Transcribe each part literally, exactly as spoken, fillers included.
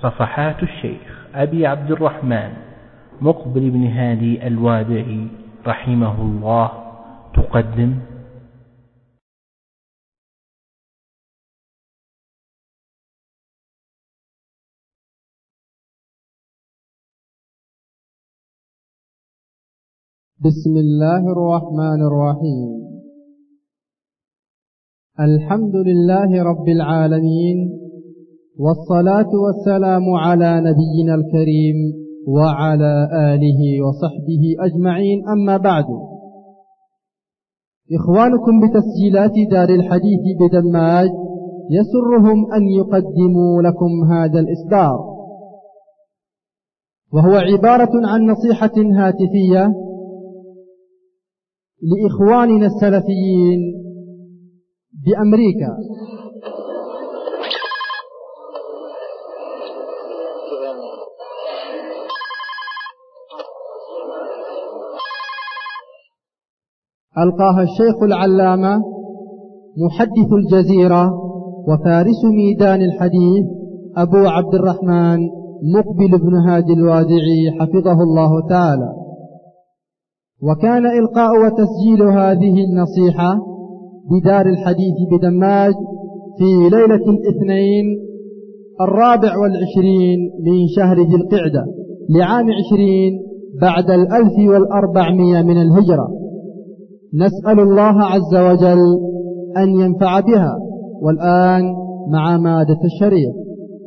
صفحات الشيخ أبي عبد الرحمن مقبل بن هادي الوادعي رحمه الله تقدم بسم الله الرحمن الرحيم. الحمد لله رب العالمين، والصلاة والسلام على نبينا الكريم وعلى آله وصحبه أجمعين، أما بعد. إخوانكم بتسجيلات دار الحديث بدماج يسرهم أن يقدموا لكم هذا الإصدار، وهو عبارة عن نصيحة هاتفية لإخواننا السلفيين بأمريكا. ألقاها الشيخ العلامة محدث الجزيرة وفارس ميدان الحديث أبو عبد الرحمن مقبل بن هادي الوادعي حفظه الله تعالى. وكان إلقاء وتسجيل هذه النصيحة بدار الحديث بدماج في ليلة الاثنين الرابع والعشرين من شهر ذي القعدة لعام عشرين بعد الألف والأربعمائة من الهجرة. نسأل الله عز وجل أن ينفع بها. والآن مع مادة الشريط.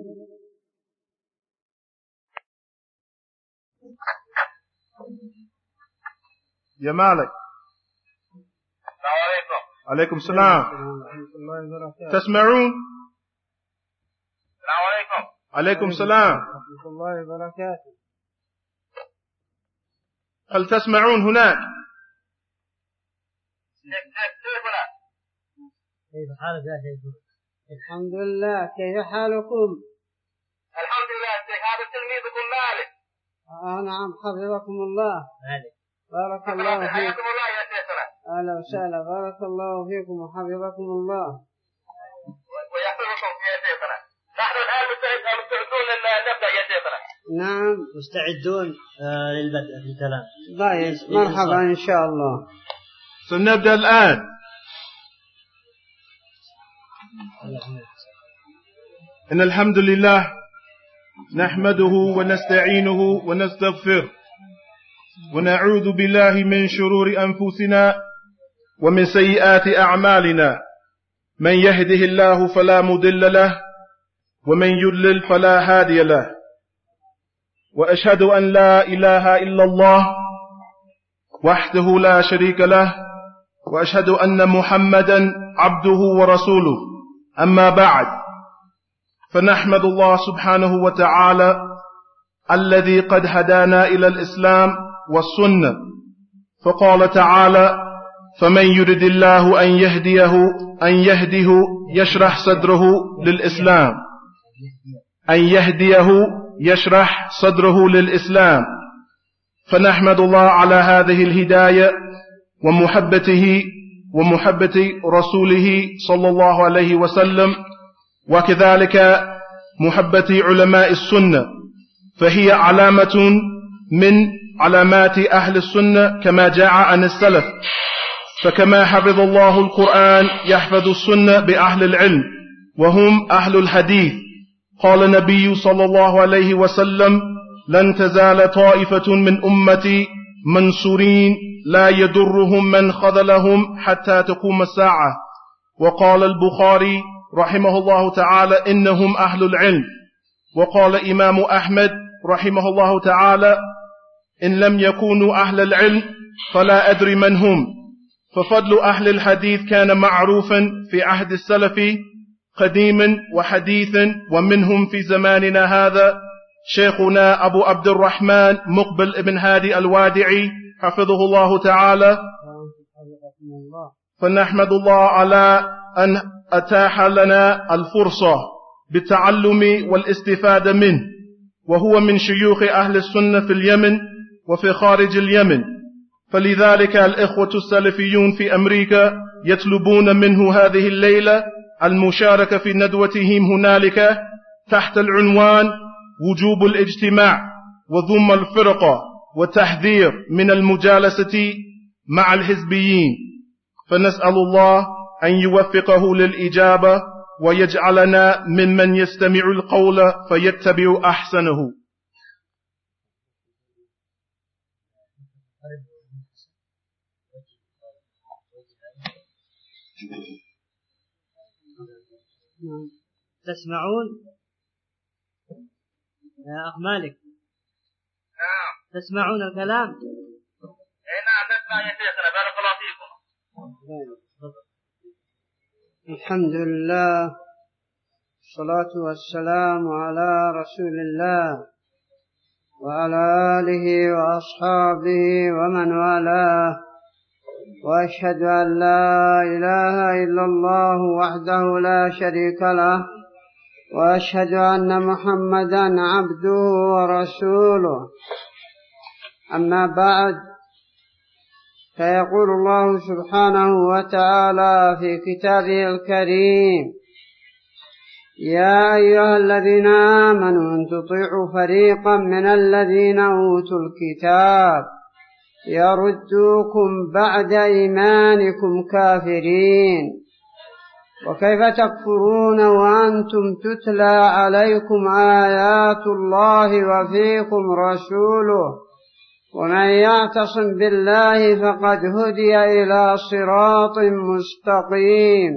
يا مالك. السلام عليكم. عليكم السلام. تسمعون؟ السلام عليكم. عليكم السلام ورحمة الله وبركاته. هل تسمعون هناك؟ كيف حالك يا شيخ؟ الحمد لله. كيف حالكم؟ الحمد لله. هذا تلميذكم مالك. آه نعم، حفظكم الله. مالك. بارك الله فيكم. حياكم الله يا شيخنا. أهلا وسهلا. بارك الله فيكم وحفظكم الله. ويحفظكم يا شيخنا. نحن الآن مستعدون نبدأ يا شيخنا. نعم مستعدون آه للبدء في الكلام. طيب، مرحبا إن شاء الله. سنبدأ الآن. إن الحمد لله نحمده ونستعينه ونستغفره ونعوذ بالله من شرور أنفسنا ومن سيئات أعمالنا. من يهده الله فلا مضل له ومن يضلل فلا هادي له. وأشهد أن لا إله إلا الله وحده لا شريك له، وأشهد أن محمدا عبده ورسوله. أما بعد، فنحمد الله سبحانه وتعالى الذي قد هدانا إلى الإسلام والسنة، فقال تعالى: فمن يرد الله أن يهديه أن يهديه يشرح صدره للإسلام أن يهديه يشرح صدره للإسلام. فنحمد الله على هذه الهداية ومحبته ومحبة رسوله صلى الله عليه وسلم، وكذلك محبة علماء السنة، فهي علامة من علامات أهل السنة كما جاء عن السلف. فكما حفظ الله القرآن يحفظ السنة بأهل العلم وهم أهل الحديث. قال النبي صلى الله عليه وسلم: لن تزال طائفة من أمتي منصورين لا يضرهم من خذلهم حتى تقوم الساعة. وقال البخاري رحمه الله تعالى: إنهم أهل العلم. وقال إمام أحمد رحمه الله تعالى: إن لم يكونوا أهل العلم فلا أدري من هم. ففضل أهل الحديث كان معروفا في عهد السلف قديما وحديثا، ومنهم في زماننا هذا شيخنا أبو عبد الرحمن مقبل بن هادي الوادعي حفظه الله تعالى. فنحمد الله على أن أتاح لنا الفرصة بالتعلم والاستفادة منه، وهو من شيوخ أهل السنة في اليمن وفي خارج اليمن. فلذلك الإخوة السلفيون في أمريكا يطلبون منه هذه الليلة المشاركة في ندوتهم هنالك تحت العنوان وجوب الاجتماع وذم الفرقة وتحذير من المجالسة مع الحزبيين، فنسأل الله أن يوفقه للإجابة ويجعلنا ممن يستمع القول فيتبع أحسنه. تسمعون يا أخ مالك؟ نعم. تسمعون الكلام؟ اي نعم نسمع يا شيخنا، بارك الله فيكم. الحمد لله والصلاة والسلام على رسول الله وعلى آله وأصحابه ومن والاه، وأشهد أن لا إله إلا الله وحده لا شريك له، وأشهد أن محمدا عبده ورسوله. أما بعد، فيقول الله سبحانه وتعالى في كتابه الكريم: يا أيها الذين آمنوا إن تطيعوا فريقا من الذين أوتوا الكتاب يردوكم بعد إيمانكم كافرين، وكيف تكفرون وأنتم تتلى عليكم آيات الله وفيكم رسوله، ومن يعتصم بالله فقد هدي إلى صراط مستقيم.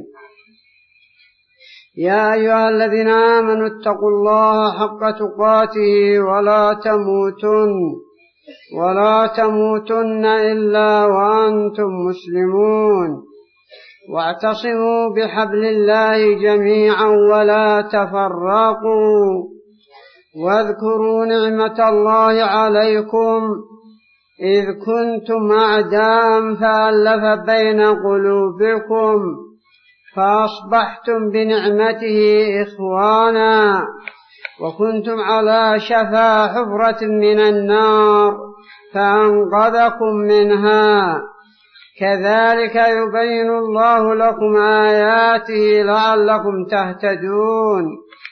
يا أيها الذين آمنوا اتقوا الله حق تقاته ولا تموتن ولا تموتن إلا وأنتم مسلمون، واعتصموا بحبل الله جميعا ولا تفرقوا، واذكروا نعمة الله عليكم إذ كنتم أعداء فألف بين قلوبكم فأصبحتم بنعمته إخوانا، وكنتم على شفا حفرة من النار فأنقذكم منها. كذلك يبين الله لكم آياته لعلكم تهتدون.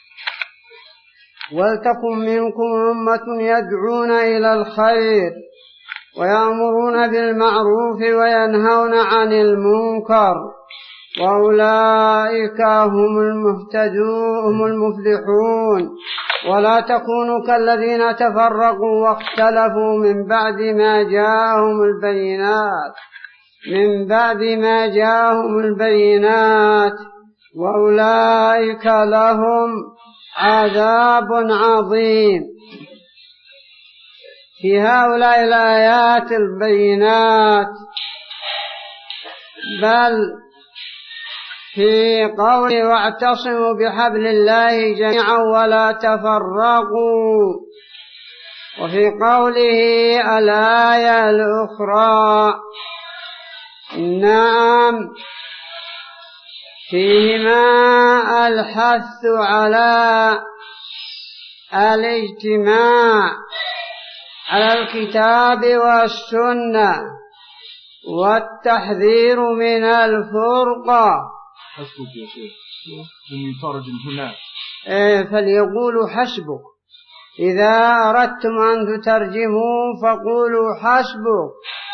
ولتكن منكم أمة يدعون إلى الخير ويأمرون بالمعروف وينهون عن المنكر، وأولئك هم المهتدون هم المفلحون. ولا تكونوا كالذين تفرقوا واختلفوا من بعد ما جاءهم البينات من بعد ما جاءهم البينات وأولئك لهم عذاب عظيم. في هؤلاء الآيات البينات، بل في قوله واعتصموا بحبل الله جميعا ولا تفرقوا، وفي قوله الآية الأخرى نعم فيهما الحث على الاجتماع على الكتاب والسنة والتحذير من الفرقة. حسبك يا شيخ من يترجم هنا إيه فليقولوا حسبك. إذا أردتم أن تترجموا فقولوا حسبك.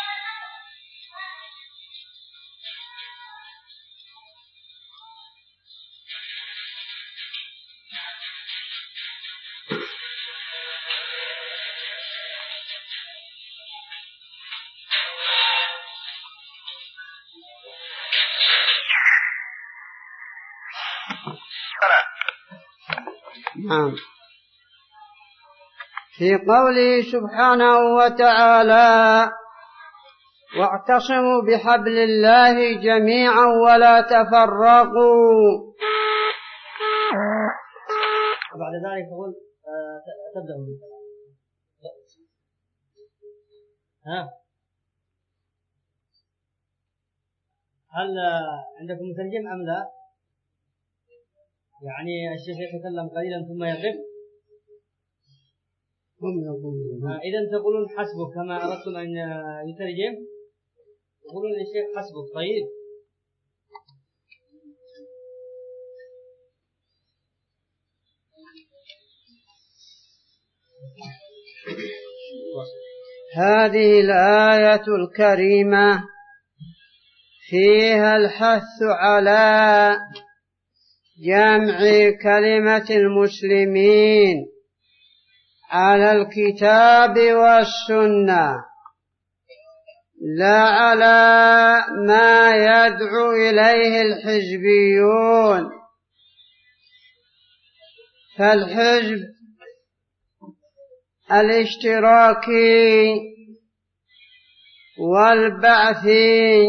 نعم. في قوله سبحانه وتعالى واعتصموا بحبل الله جميعا ولا تفرقوا، وبعد ذلك تقول تبدأ ها هل عندكم مترجم أم لا؟ يعني الشيخ يتكلم قليلا ثم يقف. إذا تقولون حسبك كما أردتم أن يترجم، تقولون للشيخ حسبك. طيب هذه الآية الكريمة فيها الحث على جمع كلمة المسلمين على الكتاب والسنة، لا على ما يدعو إليه الحزبيون. فالحزب الاشتراكي والبعثي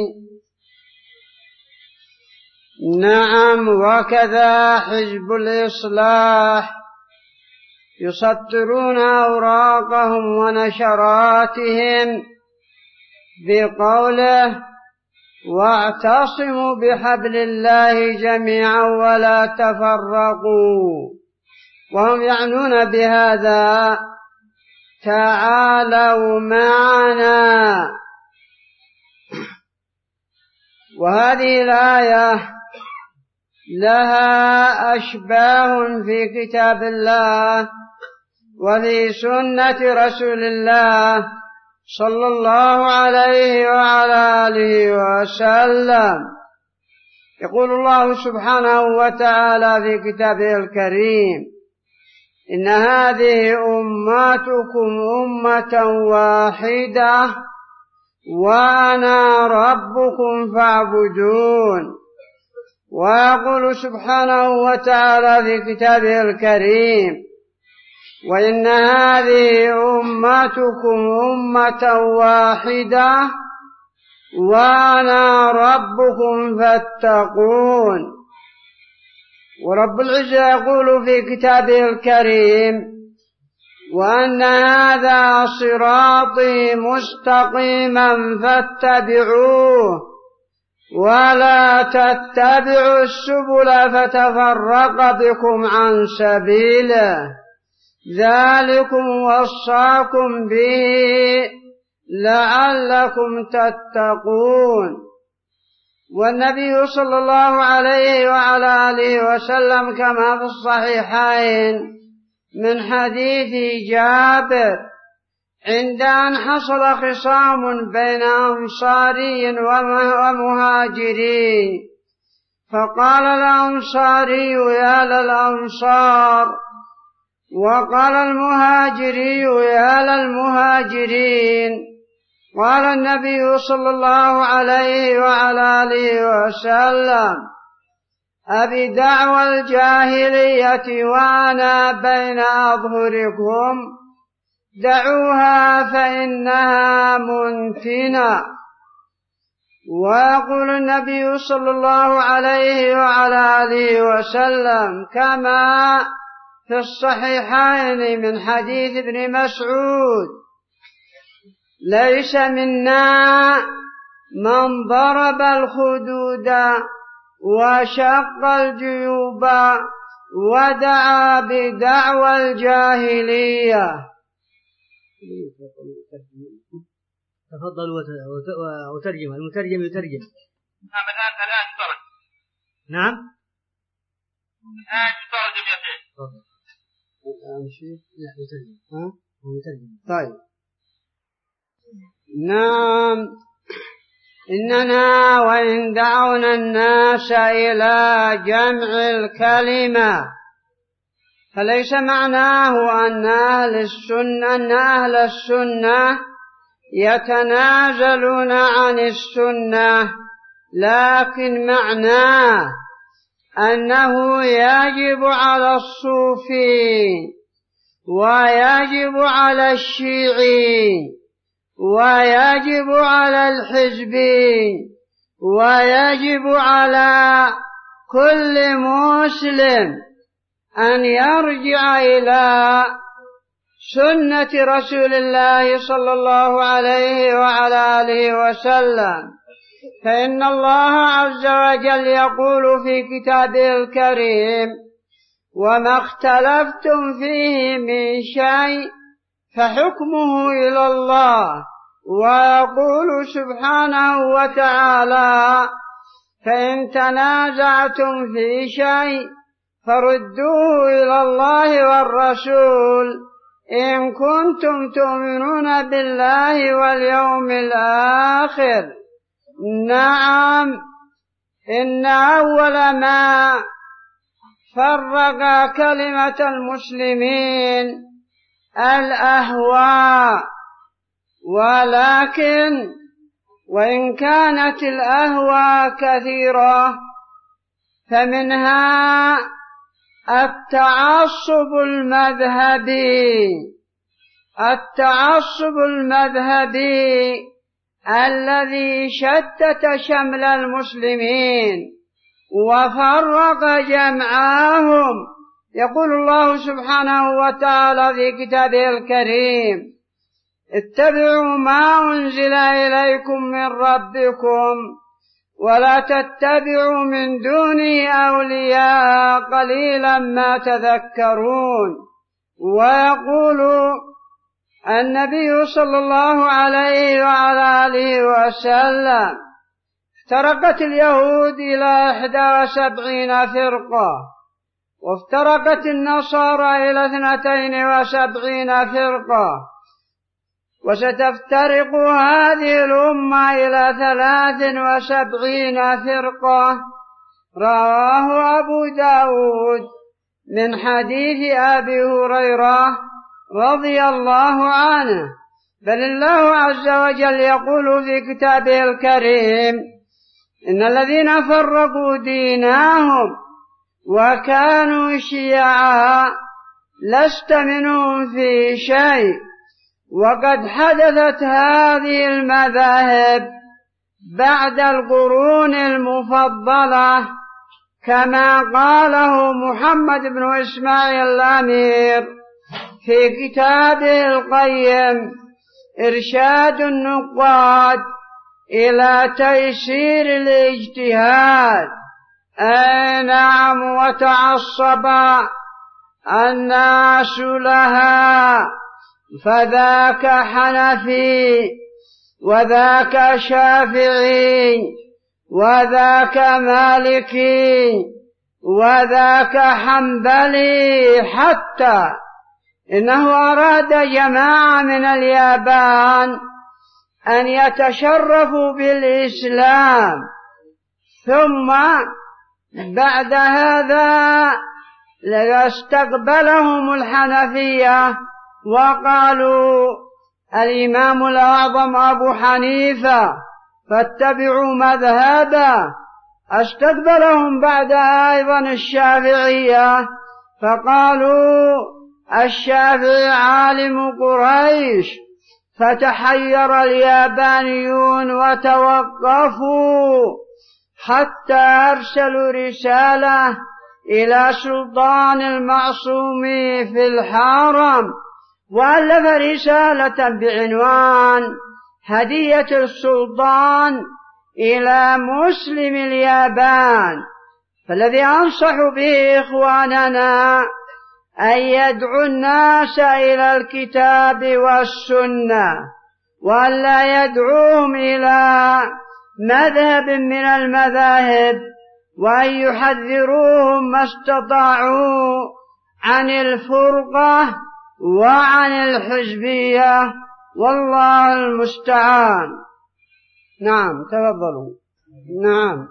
نعم، وكذا حزب الإصلاح يسطرون أوراقهم ونشراتهم بقوله واعتصموا بحبل الله جميعا ولا تفرقوا، وهم يعنون بهذا تعالوا معنا. وهذه الآية لها أشباه في كتاب الله وفي سنة رسول الله صلى الله عليه وعلى آله وسلم. يقول الله سبحانه وتعالى في كتابه الكريم: إن هذه أمتكم أمة واحدة وأنا ربكم فاعبدون. ويقول سبحانه وتعالى في كتابه الكريم: وإن هذه أمتكم أمة واحدة وأنا ربكم فاتقون. ورب العزة يقول في كتابه الكريم: وأن هذا صراطي مستقيما فاتبعوه ولا تتبعوا السبل فتفرق بكم عن سبيله ذلكم وصاكم به لعلكم تتقون. والنبي صلى الله عليه وعلى آله وسلم كما في الصحيحين من حديث جابر عند أن حصل خصام بين أنصاري ومهاجرين، فقال الأنصاري يا للأنصار وقال المهاجري يا للمهاجرين. قال النبي صلى الله عليه وعلى آله وسلم: أبي دعوى الجاهلية وأنا بين أظهركم دعوها فإنها منتنة. ويقول النبي صلى الله عليه وعلى آله وسلم كما في الصحيحين من حديث ابن مسعود: ليس منا من ضرب الخدود وشق الجيوب ودعا بدعوى الجاهلية. تفضل وترجم. المترجم يترجم. نعم الآن الآن ترجم. نعم الآن ترجم يا شيخ. تفضل. أمشي لا يترجم. ها هو يترجم. طيب. نعم، إننا وإن دعونا الناس إلى جمع الكلمة فليس معناه أن أهل السنة أن أهل السنة يتنازلون عن السنة، لكن معناه أنه يجب على الصوفي ويجب على الشيعي ويجب على الحزبي ويجب على كل مسلم أن يرجع إلى سنة رسول الله صلى الله عليه وعلى آله وسلم. فإن الله عز وجل يقول في كتابه الكريم: وما اختلفتم فيه من شيء فحكمه إلى الله. ويقول سبحانه وتعالى: فإن تنازعتم في شيء فردوه إلى الله والرسول إن كنتم تؤمنون بالله واليوم الآخر. نعم، إن أول ما فرق كلمة المسلمين الأهواء، ولكن وإن كانت الأهواء كثيرة فمنها التعصب المذهبي التعصب المذهبي الذي شتت شمل المسلمين وفرق جمعهم. يقول الله سبحانه وتعالى في كتابه الكريم: اتبعوا ما أنزل إليكم من ربكم ولا تتبعوا من دونه أولياء قليلا ما تذكرون. ويقول النبي صلى الله عليه وعلى آله وسلم: افترقت اليهود إلى إحدى وسبعين فرقة، وافترقت النصارى إلى اثنتين وسبعين فرقة، وستفترق هذه الأمة إلى ثلاث وسبعين فرقة. رواه أبو داود من حديث أبي هريرة رضي الله عنه. بل الله عز وجل يقول في كتابه الكريم: إن الذين فرقوا دينهم وكانوا شيعا لست منهم في شيء. وقد حدثت هذه المذاهب بعد القرون المفضلة، كما قاله محمد بن إسماعيل الأمير في كتابه القيم إرشاد النقاد إلى تيسير الاجتهاد. أي نعم، وتعصب الناس لها، فذاك حنفي وذاك شافعي وذاك مالكي وذاك حنبلي، حتى إنه أراد جماعة من اليابان أن يتشرفوا بالإسلام، ثم بعد هذا استقبلهم الحنفية وقالوا: الإمام الأعظم أبو حنيفة فاتبعوا مذهبه. استقبلهم بعد أيضا الشافعية فقالوا: الشافعي عالم قريش. فتحير اليابانيون وتوقفوا حتى أرسلوا رسالة إلى سلطان المعصوم في الحرم، وألف رسالة بعنوان هدية السلطان إلى مسلم اليابان. فالذي أنصح به إخواننا أن يدعو الناس إلى الكتاب والسنة، وأن لا يدعوهم إلى مذهب من المذاهب، وأن يحذروهم ما استطاعوا عن الفرقة وعن الحزبية، والله المستعان. نعم، تفضلوا. نعم،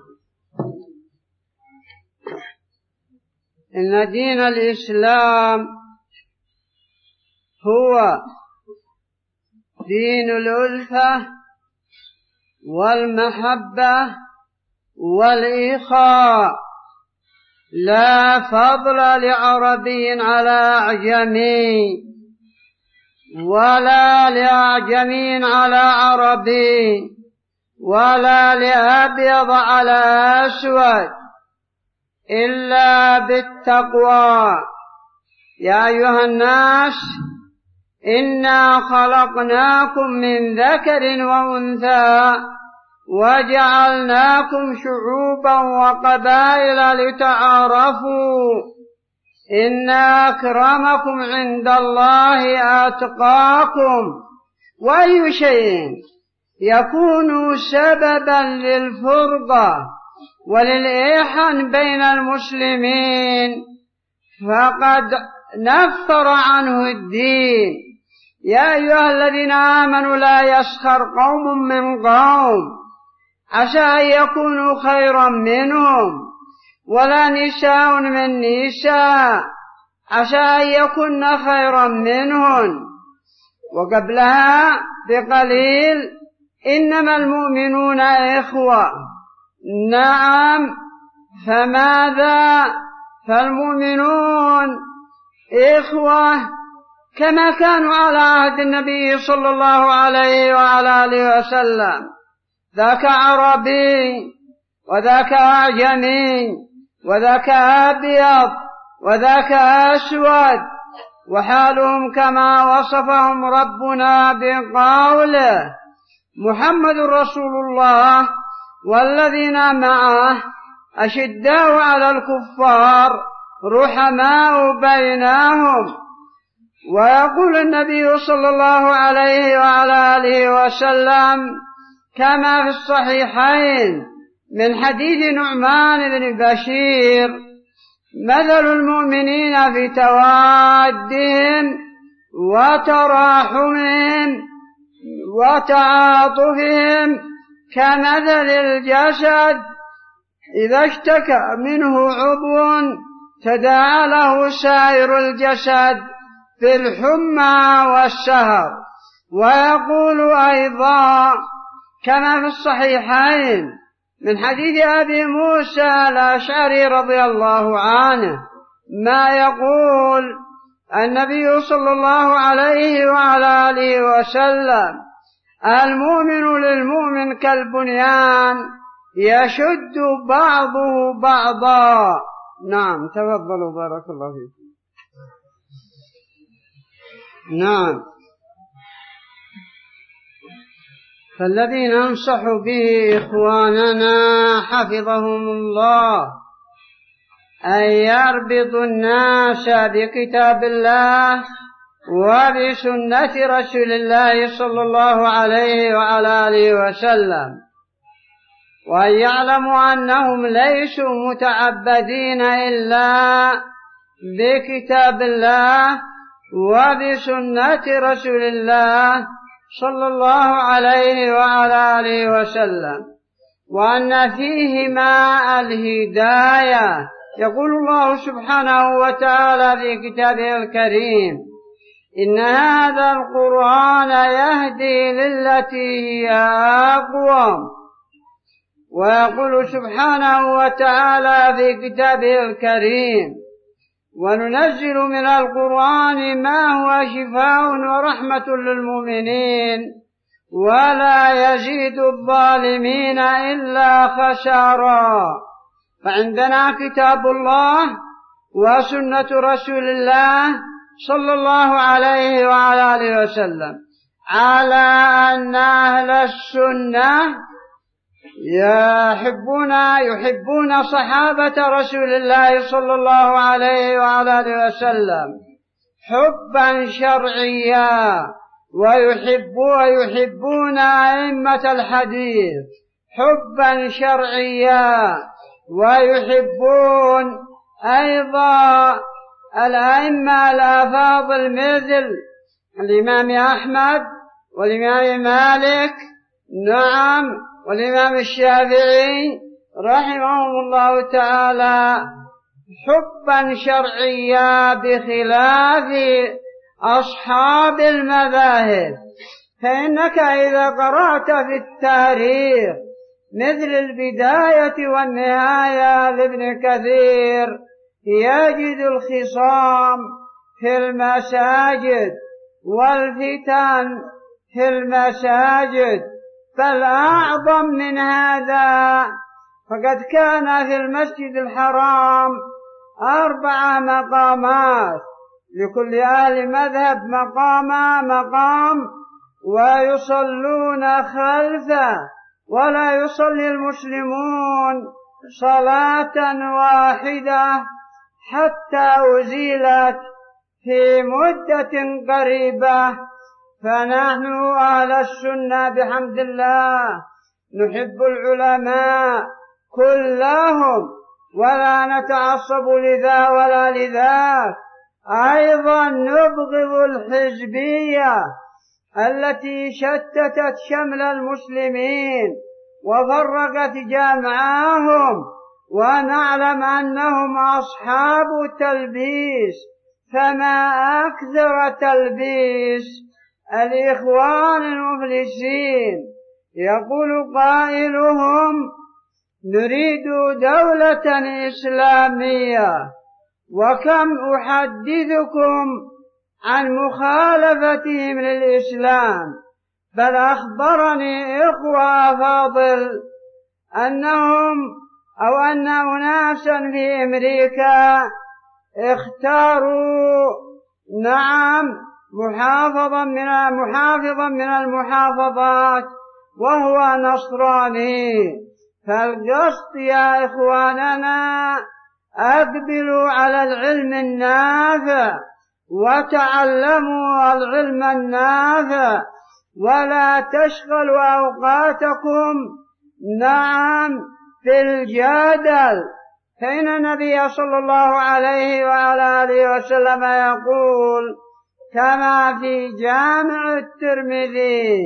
إن دين الإسلام هو دين الألفة والمحبة والإخاء، لا فضل لعربي على أعجمي ولا لأعجمي على عربي ولا لأبيض على أسود، إلا بالتقوى. يا أيها الناس إنا خلقناكم من ذكر وأنثى وجعلناكم شعوبا وقبائل لتعارفوا إن أكرمكم عند الله أتقاكم. وأي شيء يكون سببا للفرقة وللإيحان بين المسلمين فقد نفر عنه الدين. يا أيها الذين آمنوا لا يسخر قوم من قوم عسى أن يكونوا خيرا منهم ولا نساء من نساء عسى أن يكن خيرا منهن. وقبلها بقليل إنما المؤمنون إخوة. نعم، فماذا؟ فالمؤمنون إخوة كما كانوا على عهد النبي صلى الله عليه وعلى آله وسلم، ذاك عربي وذاك أعجمي وذاك أبيض وذاك أسود، وحالهم كما وصفهم ربنا بقوله محمد رسول الله والذين معه أشداء على الكفار رحماء بينهم. ويقول النبي صلى الله عليه وعلى آله وسلم كما في الصحيحين من حديث نعمان بن بشير: مثل المؤمنين في توادهم وتراحمهم وتعاطفهم كمثل الجسد إذا اشتكى منه عضو تداعى له سائر الجسد في الحمى والسهر. ويقول أيضا كما في الصحيحين من حديث أبي موسى الأشعري رضي الله عنه ما يقول النبي صلى الله عليه وعلى آله وسلم: المؤمن للمؤمن كالبنيان يشد بعضه بعضا. نعم، تفضلوا بارك الله فيكم. نعم، فالذي ننصح به إخواننا حفظهم الله أن يربطوا الناس بكتاب الله وبسنة رسول الله صلى الله عليه وعلى آله وسلم، وأن يعلموا أنهم ليسوا متعبدين إلا بكتاب الله وبسنة رسول الله صلى الله عليه وعلى آله وسلم، وأن فيهما الهداية. يقول الله سبحانه وتعالى في كتابه الكريم: إن هذا القرآن يهدي للتي هي أقوم. ويقول سبحانه وتعالى في كتابه الكريم: وننزل من القرآن ما هو شفاء ورحمة للمؤمنين ولا يزيد الظالمين إلا خسارا. فعندنا كتاب الله وسنة رسول الله صلى الله عليه وعلى آله وسلم، على أن أهل السنة يحبون يحبون صحابة رسول الله صلى الله عليه وعلى آله وسلم حبا شرعيا، ويحبون ويحبون أئمة الحديث حبا شرعيا، ويحبون أيضا الأئمة الأفاضل مثل الإمام أحمد والإمام مالك، نعم، والإمام الشافعي رحمهم الله تعالى حبا شرعيا، بخلاف أصحاب المذاهب. فإنك إذا قرأت في التاريخ مثل البداية والنهاية لابن كثير يجد الخصام في المساجد والفتن في المساجد. بل أعظم من هذا، فقد كان في المسجد الحرام أربع مقامات، لكل أهل مذهب مقام مقام، ويصلون خلفه، ولا يصلي المسلمون صلاة واحدة حتى أزيلت في مدة قريبة. فنحن أهل السنة بحمد الله نحب العلماء كلهم، ولا نتعصب لذا ولا لذاك. أيضا نبغض الحزبية التي شتتت شمل المسلمين وفرقت جمعهم، ونعلم أنهم أصحاب تلبيس، فما أكثر تلبيس الإخوان المفلسين. يقول قائلهم: نريد دولة إسلامية، وكم أحدثكم عن مخالفتهم للإسلام، بل أخبرني إخوة أفاضل أنهم أو أن أناسا في أمريكا اختاروا نعم محافظا من محافظا من المحافظات وهو نصراني. فالقصد يا إخواننا أقبلوا على العلم النافع وتعلموا العلم النافع، ولا تشغلوا أوقاتكم نعم في الجدل، فإن النبي صلى الله عليه وعلى آله وسلم يقول كما في جامع الترمذي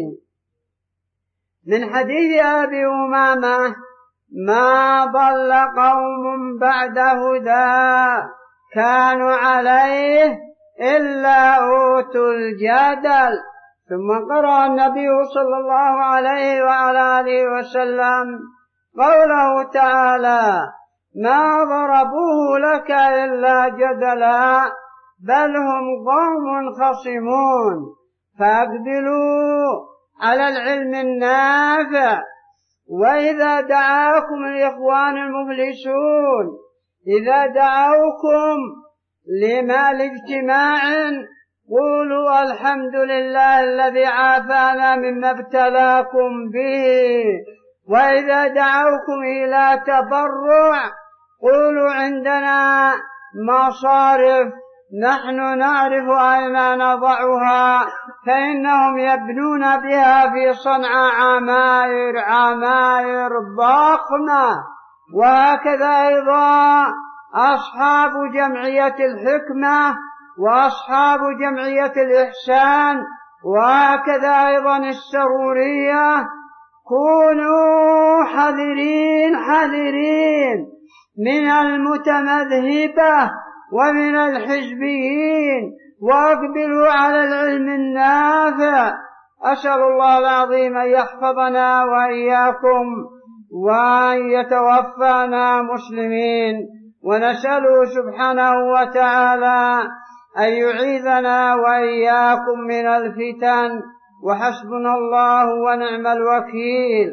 من حديث أبي أمامة: ما ضل قوم بعد هدى كانوا عليه إلا أوتوا الجدل. ثم قرأ النبي صلى الله عليه وعلى آله وسلم قوله تعالى: ما ضربوه لك إلا جدلا بل هم قوم خصمون. فأقبلوا على العلم النافع. وإذا دعاكم الإخوان المفلسون إذا دعوكم لما لاجتماع قولوا الحمد لله الذي عافانا مما ابتلاكم به. وإذا دعوكم إلى تبرع قولوا عندنا مصارف نحن نعرف أين نضعها، فإنهم يبنون بها في صنعاء عماير عماير ضخمة. وهكذا أيضا أصحاب جمعية الحكمة وأصحاب جمعية الإحسان، وهكذا أيضا السرورية. كونوا حذرين حذرين من المتمذهبة ومن الحزبيين، وأقبلوا على العلم النافع. أسأل الله العظيم أن يحفظنا وإياكم وأن يتوفانا مسلمين، ونسأله سبحانه وتعالى أن يعيذنا وإياكم من الفتن، وحسبنا الله ونعم الوكيل.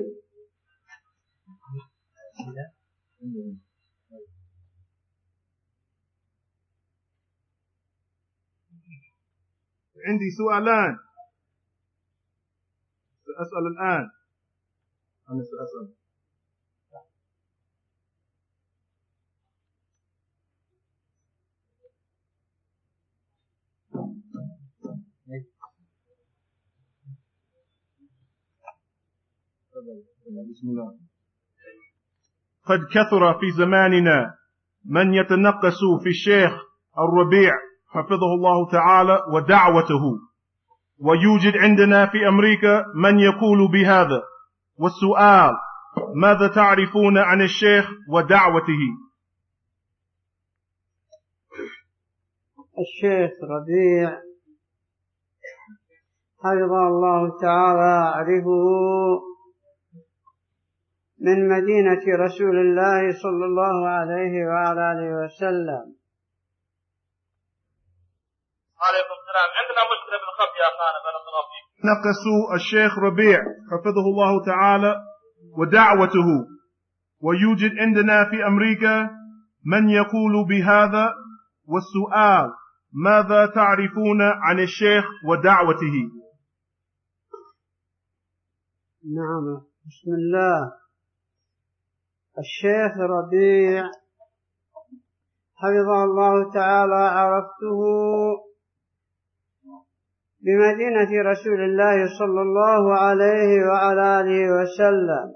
عندي سؤالان سأسأل الآن. أنا سأسأل. بسم الله. قد كثر في زماننا من يتنقص في الشيخ الربيع حفظه الله تعالى ودعوته، ويوجد عندنا في أمريكا من يقول بهذا. والسؤال: ماذا تعرفون عن الشيخ ودعوته؟ الشيخ ربيع حفظه الله تعالى أعرفه من مدينة رسول الله صلى الله عليه وعلى آله وسلم. عليكم السلام. عندنا مشكلة بالخط يا أخانا بارك الله فيك. نقصوا الشيخ ربيع حفظه الله تعالى ودعوته، ويوجد عندنا في أمريكا من يقول بهذا. والسؤال: ماذا تعرفون عن الشيخ ودعوته؟ نعم، بسم الله. الشيخ ربيع حفظه الله تعالى عرفته بمدينة رسول الله صلى الله عليه وعلى آله وسلم،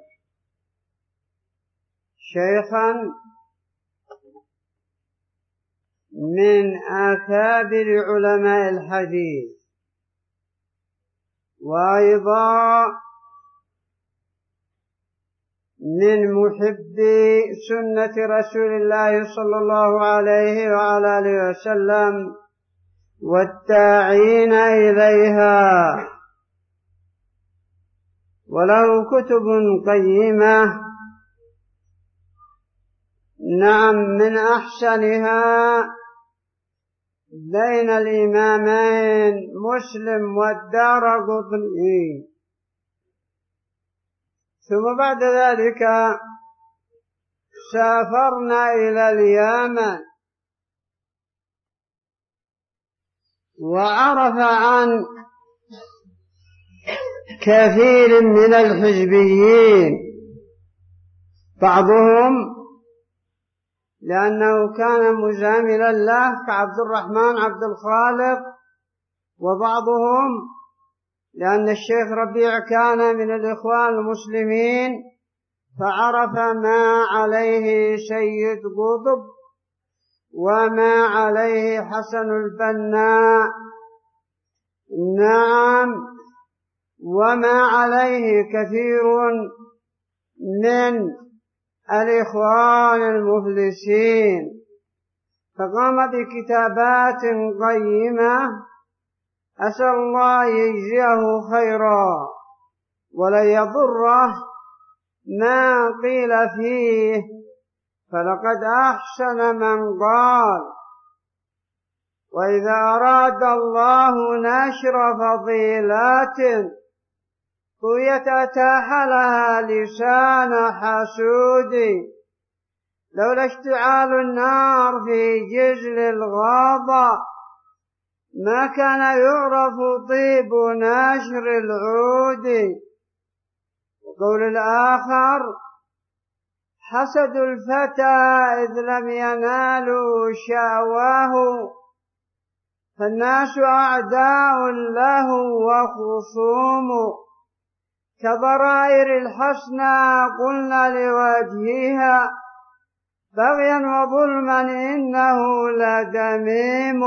شيخا من أكابر علماء الحديث، وأيضا من محبي سنة رسول الله صلى الله عليه وعلى آله وسلم والداعين إليها، وله كتب قيمة. نعم، من أحسنها بين الإمامين مسلم والدارقطني. ثم بعد ذلك سافرنا إلى اليمن، وعرف عن كثير من الحزبيين، بعضهم لأنه كان مزاملا له كعبد الرحمن عبد الخالق، وبعضهم لأن الشيخ ربيع كان من الإخوان المسلمين فعرف ما عليه سيد قطب وما عليه حسن البنا، نعم، وما عليه كثير من الإخوان المفلسين، فقام بكتابات قيمة أسأل الله يجزيه خيرا ولا يضره ما قيل فيه، فلقد أحسن من قال: وإذا أراد الله نشر فضيلات طويت أتاح لها لسان حسود، لولا اشتعال النار في جزل الغابة ما كان يعرف طيب نشر العود. وقول الآخر: حسد الفتى إذ لم ينالوا شأواه، فالناس أعداء له وخصوم، كضرائر الحسنى قلنا لوجهها، بغيا وظلما إنه لدميم.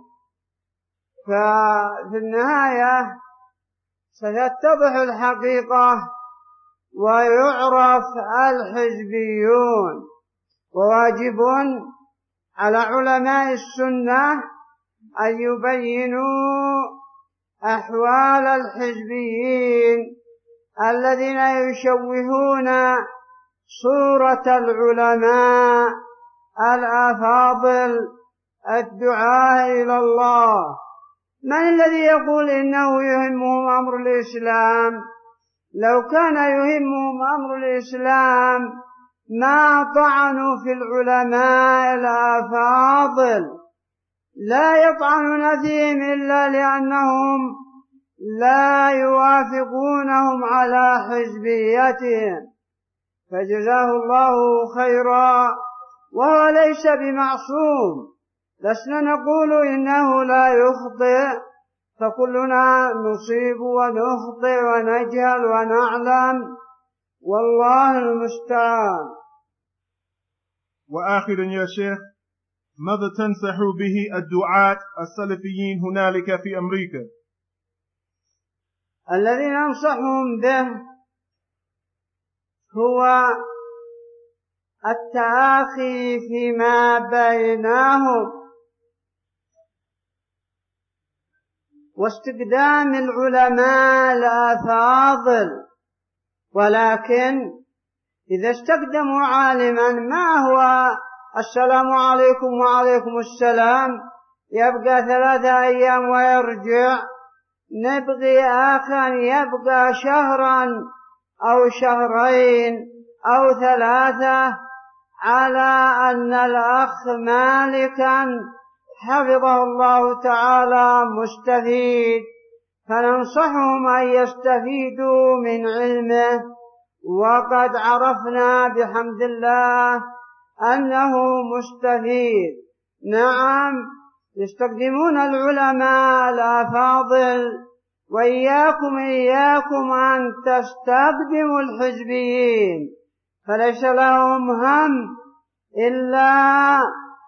ففي النهاية ستتضح الحقيقة ويعرف الحزبيون، وواجب على علماء السنة أن يبينوا أحوال الحزبيين الذين يشوهون صورة العلماء الأفاضل الدعاة إلى الله. من الذي يقول إنه يهمهم أمر الإسلام؟ لو كان يهمهم أمر الإسلام ما طعنوا في العلماء الأفاضل، لا يطعنون فيهم إلا لأنهم لا يوافقونهم على حزبيتهم، فجزاه الله خيرا، وهو ليس بمعصوم. لسنا نقول إنه لا يخطئ، فكلنا نصيب ونخطئ ونجهل ونعلم، والله المستعان. وآخرا يا شيخ، ماذا تنصح به الدعاة السلفيين هنالك في أمريكا؟ الذي ننصحهم به هو التآخي فيما بينهم، واستقدام العلماء الأفاضل، ولكن إذا استقدموا عالما ما هو السلام عليكم وعليكم السلام يبقى ثلاثة أيام ويرجع، نبغي آخر يبقى شهرا أو شهرين أو ثلاثة، على أن الأخ مالكا حفظه الله تعالى مستفيد، فننصحهم أن يستفيدوا من علمه، وقد عرفنا بحمد الله أنه مستفيد. نعم، يستخدمون العلماء الأفاضل، وإياكم إياكم أن تستخدموا الحزبيين، فليس لهم هم إلا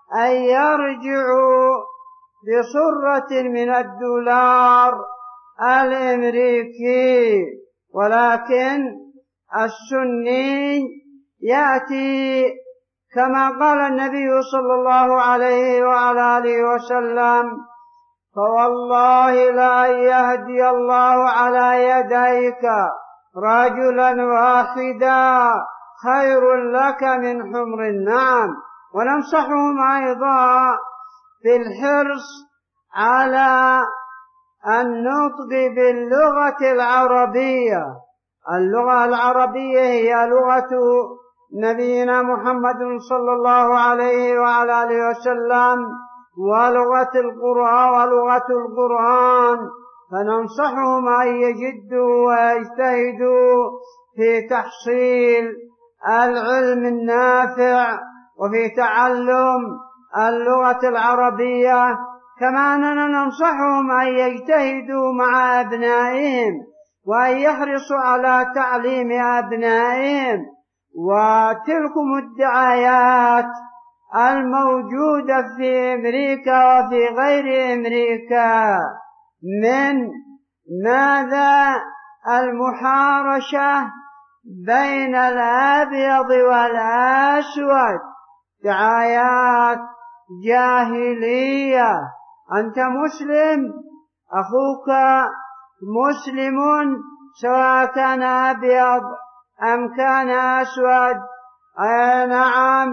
أن يرجعوا بصرة من الدولار الأمريكي، ولكن السني يأتي كما قال النبي صلى الله عليه وعلى آله وسلم: فوالله لا يهدي الله على يديك رجلا واحدا خير لك من حمر النعم. وننصحهم أيضا في الحرص على النطق باللغة العربية. اللغة العربية هي لغة نبينا محمد صلى الله عليه وعلى آله وسلم، ولغة القرآن ولغة القرآن، فننصحهم أن يجدوا ويجتهدوا في تحصيل العلم النافع وفي تعلم اللغة العربية، كما أننا ننصحهم أن يجتهدوا مع أبنائهم وأن يحرصوا على تعليم أبنائهم. وتلكم الدعايات الموجودة في أمريكا وفي غير أمريكا من ماذا المحارشة بين الأبيض والأسود، دعايات جاهلية. أنت مسلم، أخوك مسلم، سواء كان أبيض أم كان أسود. أي نعم،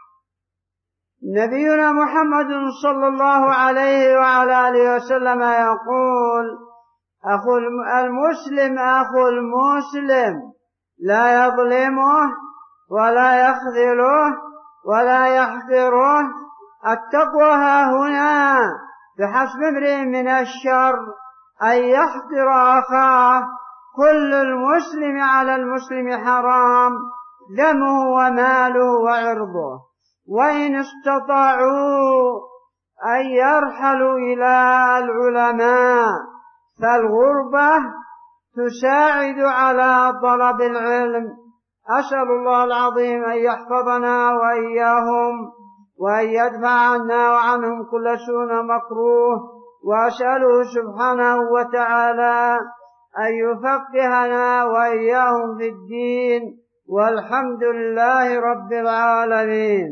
نبينا محمد صلى الله عليه وعلى آله وسلم يقول: أخو المسلم أخو المسلم، لا يظلمه ولا يخذله ولا يحقره. التقوى ها هنا، بحسب امرئ من الشر أن يحقر أخاه. كل المسلم على المسلم حرام، دمه وماله وعرضه. وإن استطاعوا أن يرحلوا إلى العلماء، فالغربة تساعد على طلب العلم. أسأل الله العظيم أن يحفظنا وإياهم، وأن يدفع عنا وعنهم كل سوء مكروه، وأسأله سبحانه وتعالى أن يفقهنا وإياهم في الدين، والحمد لله رب العالمين.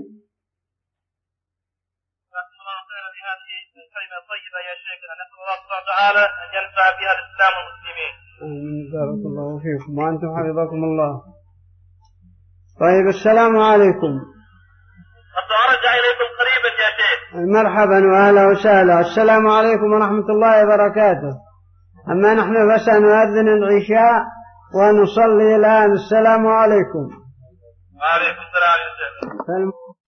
الكلمة الطيبة يا شيخنا، نسأل الله سبحانه وتعالى أن ينفع بها الإسلام والمسلمين. بارك الله فيكم وأنتم حفظكم الله. طيب، السلام عليكم. أرجع إليكم قريبا يا شيخ. مرحبا وأهلا وسهلا. السلام عليكم ورحمة الله وبركاته. أما نحن فسنؤذن العشاء ونصلي الآن. السلام عليكم. وعليكم السلام يا شيخ.